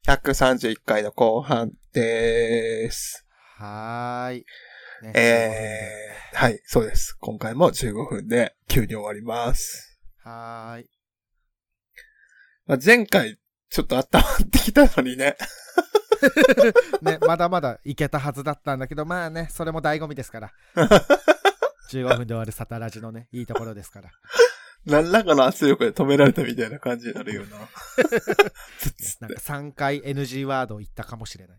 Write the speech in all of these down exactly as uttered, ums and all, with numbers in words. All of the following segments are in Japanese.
ひゃくさんじゅういっかいの後半でーす。 はーい。 ね、えー、はい、そうです。今回もじゅうごふんで急に終わります。 はーい。 まあ、前回、ちょっと温まってきたのにね。 ね、まだまだいけたはずだったんだけど、まあね、それも醍醐味ですから。じゅうごふんで終わるサタラジのね、いいところですから。 何らかの圧力で止められたみたいな感じになるよな。 なんかさんかい エヌジー ワードを言ったかもしれない。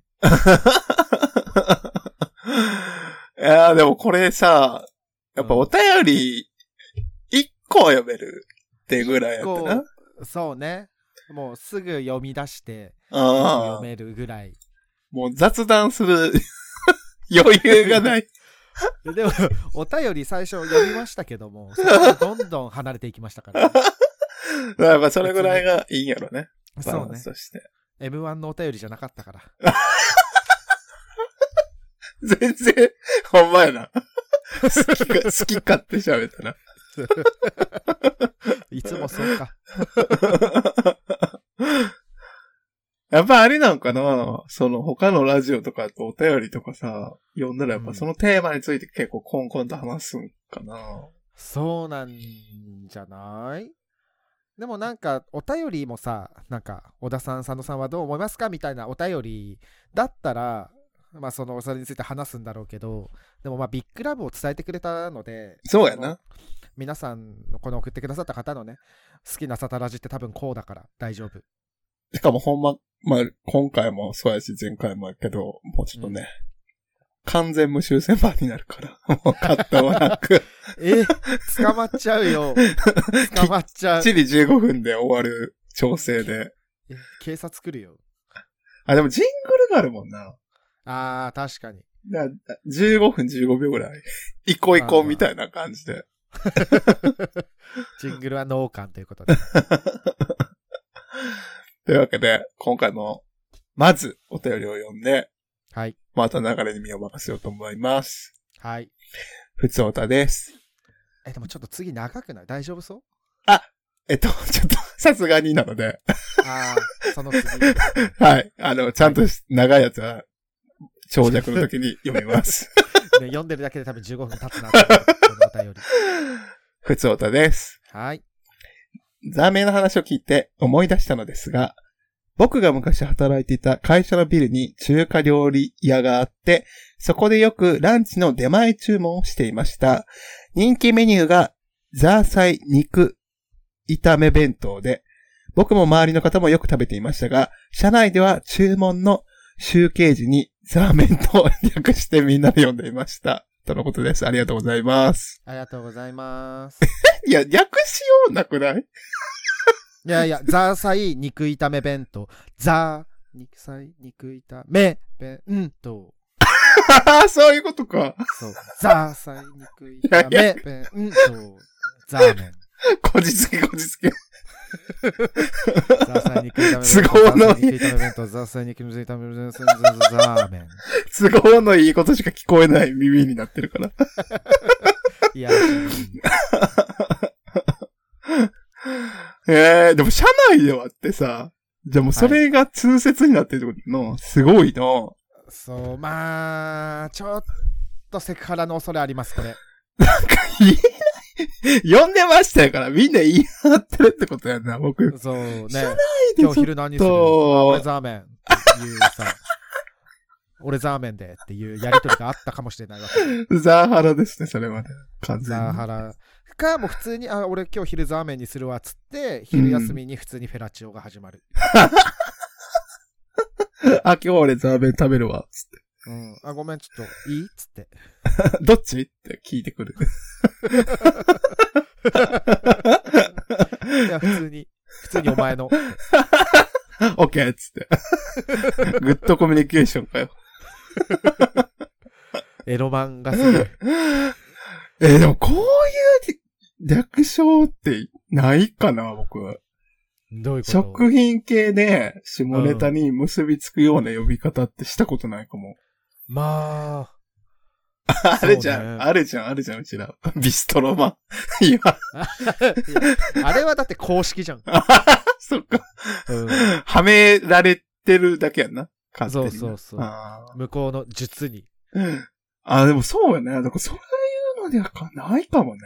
いやーでもこれさ、やっぱお便りいっこは読めるってぐらいやったな。 そうね。もうすぐ読み出して読めるぐらい。 もう雑談する余裕がない。 でもお便り最初読みましたけども、それからどんどん離れていきましたから、ね。 やっぱそれぐらいがいいんやろね。 そうね。 そしてエムワン のお便りじゃなかったから。 全然ほんまやな。好きか好き勝手喋ったな。 いつもそうか。 やっぱあれなんかな、その他のラジオとかとお便りとかさ、読んだらやっぱそのテーマについて結構コンコンと話すんかな。うん、 そうなんじゃない？でもなんかお便りもさ、なんか小田さん、佐野さんはどう思いますかみたいなお便りだったら、まあそのそれについて話すんだろうけど、でもまあビッグラブを伝えてくれたので、 そうやな。 皆さんのこの送ってくださった方のね、好きなサタラジって多分こうだから大丈夫。 しかもほんま、まあ今回もそうやし前回もやけど、もうちょっとね、うん、完全無修正版になるから、もうカットもなく。 え、捕まっちゃうよ。捕まっちゃう。 きっちりじゅうごふんで終わる調整で。 え、警察来るよ。 あ、でもジングルがあるもんな。 あー、確かに。 だじゅうごふんじゅうごびょうぐらい。行こう行こうみたいな感じで。 ジングルはノーカンということで。 というわけで、今回も、まずお便りを読んで、 はい。 また流れに身を任せようと思います。 はい。 ふつおたです。 え、でもちょっと次長くない？大丈夫そう？ あ、えっと、ちょっと、さすがになので。 ああ、その次。 はい。あの、ちゃんと長いやつは、長尺の時に読みます。 ね、読んでるだけで多分じゅうごふん経つなと思う。このお便り。 ふつおたです。 はい。 ザーメンの話を聞いて思い出したのですが、僕が昔働いていた会社のビルに中華料理屋があって、そこでよくランチの出前注文をしていました。人気メニューがザーサイ肉炒め弁当で、僕も周りの方もよく食べていましたが、社内では注文の集計時にザーメンと略してみんなで読んでいました。とのことです。ありがとうございます。 ありがとうございます。 いや、略しようなくないいやいや、ザーサイ肉炒め弁当。ザー、肉サイ肉炒め弁当。 そういうことか。 そう。ザーサイ肉炒め弁当。ザーメン。 こじつけこじつけ。 ザーサイ肉炒め弁当。 都合のいい。 ザーサイ肉炒め弁当。ザーメン。 都合のいいことしか聞こえない耳になってるから。 いや、 えー、でも社内ではってさ、じゃあもうそれが通説になってるってことの、はい、すごいの。 そう、まあ、ちょっとセクハラの恐れあります、これ。 なんか言えない。読んでましたから、みんな言い張ってるってことやんな、僕。 そうね。 社内で今日昼何する？俺ザーメンっていうさ、俺ザーメンでっていうやりとりがあったかもしれないわけ。 ザーハラですね、それはね。完全に。ザーハラ。か、もう普通に、あ、俺今日昼ザーメンにするわっつって、昼休みに普通にフェラチオが始まる。 うん、あ、今日俺ザーメン食べるわ、つって。 うん。あ、ごめん、ちょっと、いいっつって。 どっちって聞いてくる。 いや、普通に、普通にお前の。 オッケーっつって。グッドコミュニケーションかよ。 エロ漫画すぎる。 えー、でもこういう略称ってないかな、僕。 どういうこと？ 食品系で下ネタに結びつくような呼び方ってしたことないかも。 うん、まあ。 あるじゃん、ね、あるじゃん、あるじゃん、うちら。ビストロマン。いや。 あれはだって公式じゃん。 そっか。 うん、 はめられててるだけやんな。勝手にな。 そうそうそう。 あ向こうの術に。 ーあー、でもそうよね。だからそういうのではかないかもね。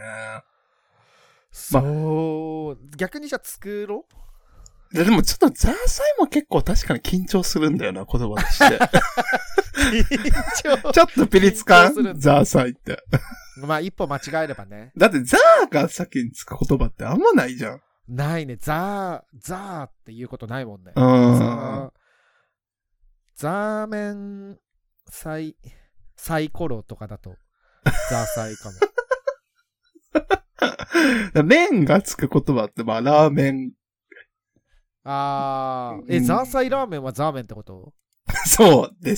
そう。逆にじゃあ作ろう。 ででもちょっとザーサイも結構確かに緊張するんだよな、言葉として。 緊張ちょっとピリつかん緊張するんだザーサイって。 まあ一歩間違えればね。 だってザーが先につく言葉ってあんまないじゃん。 ないね。ザー、ザーっていうことないもんね。 うん。 ザー、ザーメン、サイ、サイコロとかだと、ザーサイかも。 麺がつく言葉って、まあ、ラーメン。 あー、え、 うんザーサイラーメンはザーメンってこと？ そうです。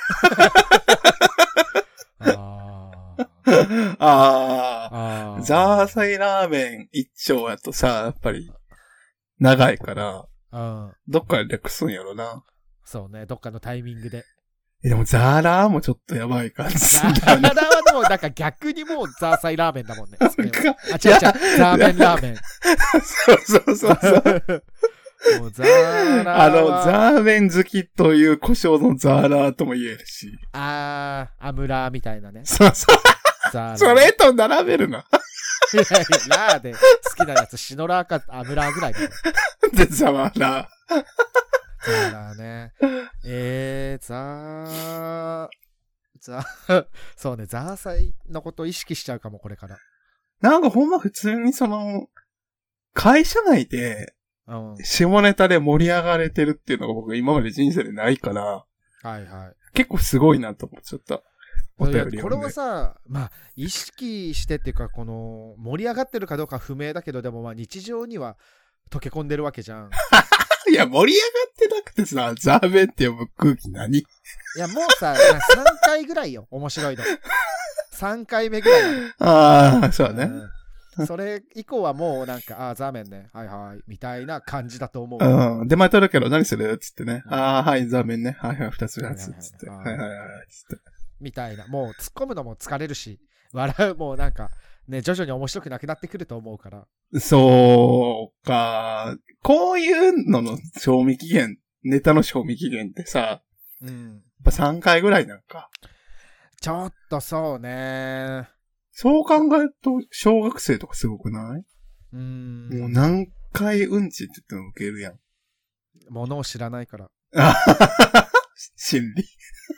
あー。 ああ。 あーザーサイラーメン一丁やとさ、やっぱり、長いから、 うん。 どっかで略すんやろな。 そうね、どっかのタイミングで。 えでも、ザーラーもちょっとやばい感じすザーるんだよね。 ラーはでも、なんか逆にもうザーサイラーメンだもんね。それはかあ、違う違う、ザーメンラーメン。 そうそうそうそう。 もうザーラーはあの、ザーメン好きという故障のザーラーとも言えるし。 あー、アムラーみたいなね。 そうそう。 ザーラー。 それと並べるな。 いやいや、ラーで好きなやつ、シノラーかアムラーぐらいだよ。 で、ザワラー。 ザーラーね。えー、ザー、ザー、そうね、ザーサイのことを意識しちゃうかも、これから。 なんかほんま普通にその、会社内で、 うん。 下ネタで盛り上がれてるっていうのが僕今まで人生でないから、 はいはい。 結構すごいなと思っちゃった。お便りをねこれはさ、まあ、意識してっていうか、この、盛り上がってるかどうか不明だけど、でもまあ、日常には溶け込んでるわけじゃん。 いや、盛り上がってなくてさ、ザーメンって呼ぶ空気何？ いや、もうさ、さんかいぐらいよ、面白いの。さんかいめぐらいなの。 ああ、そうだね。 うん、それ以降はもうなんか、ああ、ザーメンね、はいはい、みたいな感じだと思う。 うん。出前取るけど何するつってね。ああ、はい、ザーメンね。はいはい、二つ二つ。つって。はいはいはい。つって。 みたいな。もう突っ込むのも疲れるし、笑うもうなんか、ね、徐々に面白くなくなってくると思うから。 そうか。こういうのの賞味期限、ネタの賞味期限ってさ、 うん。 やっぱさんかいぐらいなんか。 ちょっとそうね。 そう考えると、小学生とかすごくない？ うーん。 もう何回うんちって言っても受けるやん。 ものを知らないから。 心理。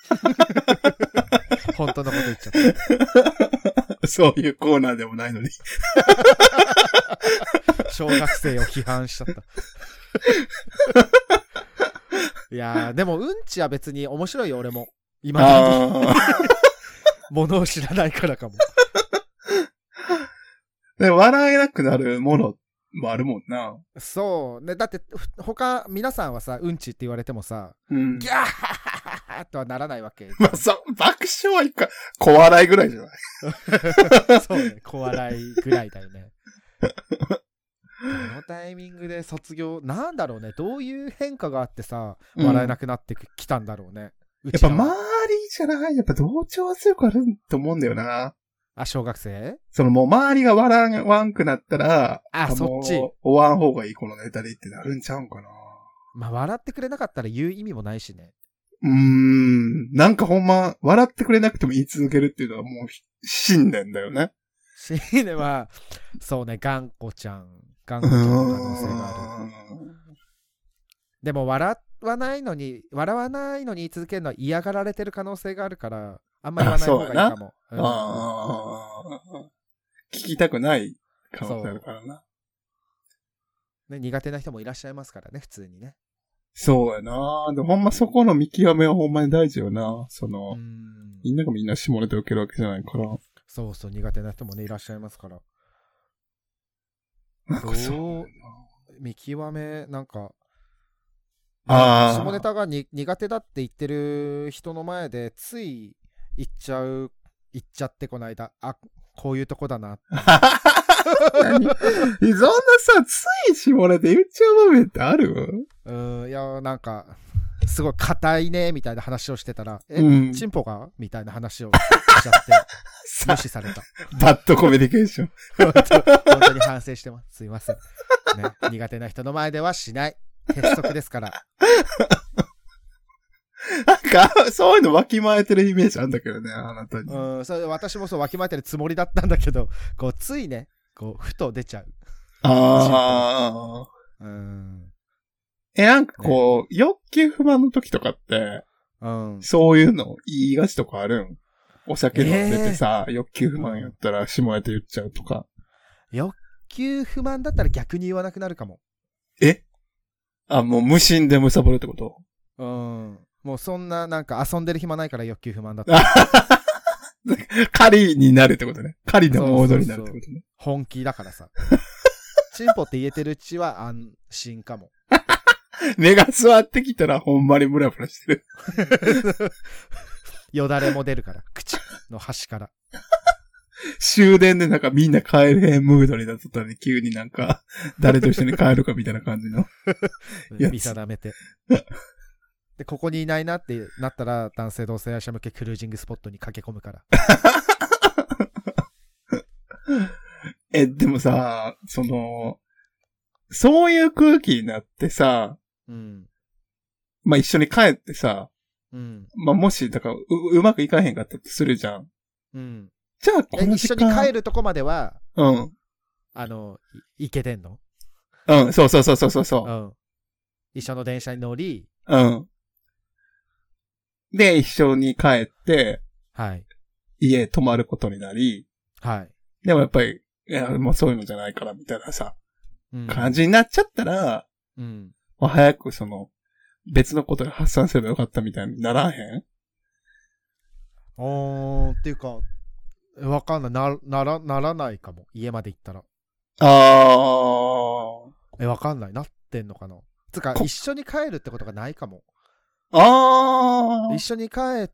本当のこと言っちゃった。 そういうコーナーでもないのに。 小学生を批判しちゃった。いやー、でもうんちは別に面白いよ、俺も。今だに。ものを知らないからかも。 で笑えなくなるものもあるもんな。 そう。ね、だって、他、皆さんはさ、うんちって言われてもさ、 うん、 ギャーハハハとはならないわけ。 まあ、そう、爆笑はいか、小笑いぐらいじゃないそうね、小笑いぐらいだよね。このタイミングで卒業、なんだろうね、どういう変化があってさ、笑えなくなってきたんだろうね。 うん、やっぱ周りじゃない、やっぱ同調圧力あると思うんだよな。 あ、小学生？ そのもう周りが笑わんくなったら、 あ、そっち。 終わん方がいいこのネタでってなるんちゃうんかな。 まあ、笑ってくれなかったら言う意味もないしね。 うーん。なんかほんま、笑ってくれなくても言い続けるっていうのはもう、信念だよね。 信念は、そうね、頑固ちゃん。頑固ちゃんの可能性がある。でも、笑わないのに、笑わないのに言い続けるのは嫌がられてる可能性があるから、あんまり言わない方がいいかも。 あ、うん、あ聞きたくない可能性あるからな。 ね、苦手な人もいらっしゃいますからね、普通にね。 そうやな。でもほんまそこの見極めはほんまに大事よな。その、んみんながみんな下ネタ受けるわけじゃないから。 そうそう、苦手な人もね、いらっしゃいますから。 なんかそう。 見極め、なんか、 あ下ネタがに苦手だって言ってる人の前で、つい言っちゃう、言っちゃってこないだ。あ、こういうとこだな。 そんなさ、つい下ネタ言っちゃう場面ってある？ うーん、いや、なんか、すごい硬いね、みたいな話をしてたら、え、 うん、 チンポがみたいな話をしちゃって、無視された。 バッドコミュニケーション。 本当、本当に反省してます。すいません。ね、苦手な人の前ではしない。鉄則ですから。 か、そういうのわきまえてるイメージあるんだけどね、あなたに。 うん、それ私もそうわきまえてるつもりだったんだけど、こう、ついね、こう、ふと出ちゃう。 ああ。 うん。 え、なんかこう、ね、欲求不満の時とかって、 うん、 そういうの言いがちとかあるん？お酒飲んでてさ、えー、欲求不満やったら下ネタ言っちゃうとか。 欲求不満だったら逆に言わなくなるかも。 え？あ、もう無心で貪るってこと？ うん。もうそんななんか遊んでる暇ないから欲求不満だったら。 狩りになるってことね。狩りのモードになるってことね。そうそうそう、 本気だからさ。チンポって言えてるうちは安心かも。 目が座ってきたらほんまにムラムラしてる。 よだれも出るから、口の端から。 終電でなんかみんな帰れへんムードになっとったら急になんか誰と一緒に帰るかみたいな感じの見定めて。で、ここにいないなってなったら男性同性愛者向けクルージングスポットに駆け込むから。 え、でもさ、その、そういう空気になってさ、 うん、 まあ一緒に帰ってさ、 うん、 まあもし、だからう、うまくいかへんかったってするじゃん。 うん。 じゃあこの時間、一緒に帰るとこまでは、 うん。 あの、い、いけてんの？ うん、そうそうそうそうそう。 うん。一緒の電車に乗り、 うん。で、一緒に帰って、 はい。 家泊まることになり、 はい。 でもやっぱり、いや、もうそういうのじゃないから、みたいなさ、 うん、 感じになっちゃったら、 うん。 まあ、早くその、別のことで発散すればよかったみたいにならへん？ おー、っていうか、わかんない。な、なら、ならないかも。家まで行ったら。 あー。 え、わかんない。なってんのかな。つか、一緒に帰るってことがないかも。 あー。 一緒に帰って、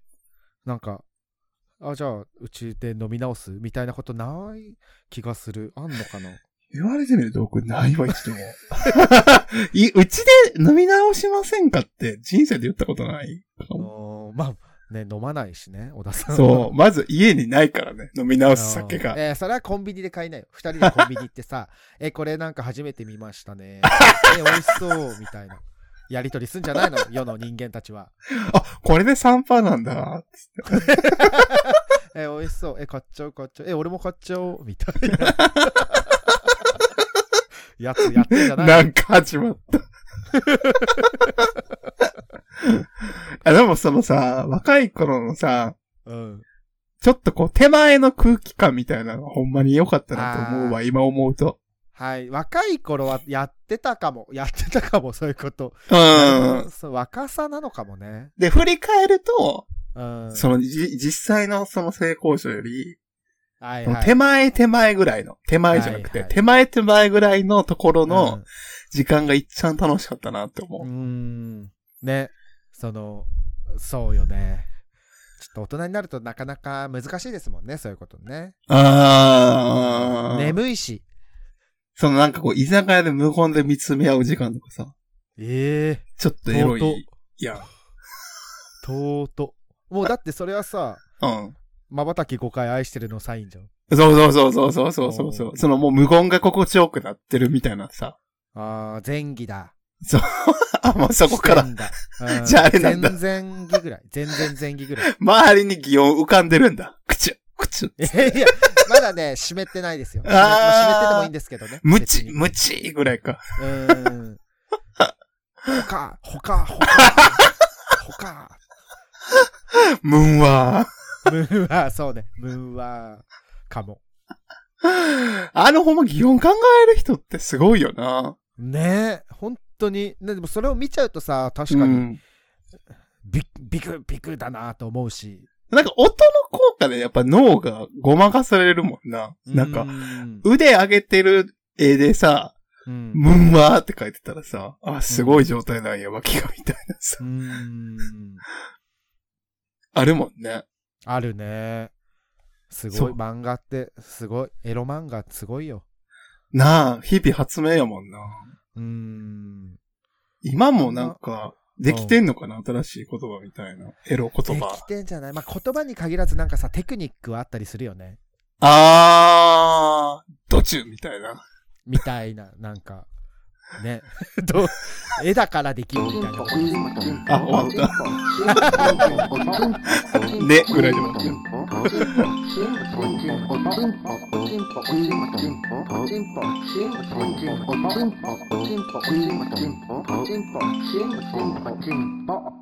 なんか、あ、じゃあ、うちで飲み直すみたいなことない気がする。あんのかな。 言われてみると僕ないわ、一度も。い、うちで飲み直しませんかって人生で言ったことないかも。まあ、ね、飲まないしね、小田さん。 そう。まず家にないからね、飲み直す酒が。 えー、それはコンビニで買いなよ。二人でコンビニ行ってさ、え、これなんか初めて見ましたね。え、美味しそう、みたいな。やりとりすんじゃないの世の人間たちは。 あ、これで さんパーセント なんだ。つってえ、美味しそう。え、買っちゃう買っちゃう。え、俺も買っちゃおう。みたいな。やつやってんじゃないなんか始まった。あ、でもそのさ、若い頃のさ、 うん、 ちょっとこう手前の空気感みたいなのがほんまに良かったなと思うわ、今思うと。 はい。若い頃はやってたかも。やってたかも、そういうこと。 うん。 そう、若さなのかもね。 で、振り返ると、 うん、 そのじ、実際のその性交渉より、 はいはい、 手前手前ぐらいの、手前じゃなくて、はいはい、手前手前ぐらいのところの時間が一番楽しかったなって思う。 うーん。ね。その、そうよね。ちょっと大人になるとなかなか難しいですもんね、そういうことね。 あー。 眠いし。 そのなんかこう、居酒屋で無言で見つめ合う時間とかさ。 ええー。 ちょっとエロい。いや。 とうと。もうだってそれはさ、 うん。 瞬きごかい愛してるのサインじゃん。 そうそうそうそうそうそうそう。そのもう無言が心地よくなってるみたいなさ。 あー、前儀だ。 そう。あ、もうそこから。じゃああれなんだ。 前々儀ぐらい。前々前儀ぐらい。 周りに擬音浮かんでるんだ。口、口。 いや、まだね、湿ってないですよ。湿っててもいいんですけどね。 ムチ、ムチぐらいか。 うーん。ほか、ほか、ほか、ほか。 ムーンワー。ムーンワー、そうね。ムーンワーかも。 あのほんま擬音考える人ってすごいよな。 ねえ、本当に。でもそれを見ちゃうとさ、確かに、うん、ビビクビクだなと思うし。 なんか音の効果でやっぱ脳がごまかされるもんな。なんか、腕上げてる絵でさ、うん、ムンワーって書いてたらさ、あ、すごい状態なんや、脇がみたいなさ。うんあるもんね。 あるね。すごい。漫画って、すごい。エロ漫画すごいよ。 なあ、日々発明やもんな。 うーん。 今もなんか、できてんのかな、うん、新しい言葉みたいな。エロ言葉。 できてんじゃない？まあ、言葉に限らずなんかさ、テクニックはあったりするよね。 あー、ドチュみたいな。 みたいな、なんか。 ね。どう絵だからできるみたいなことです。 あ、終わった。ね、ぐらいで終わった。 Pop,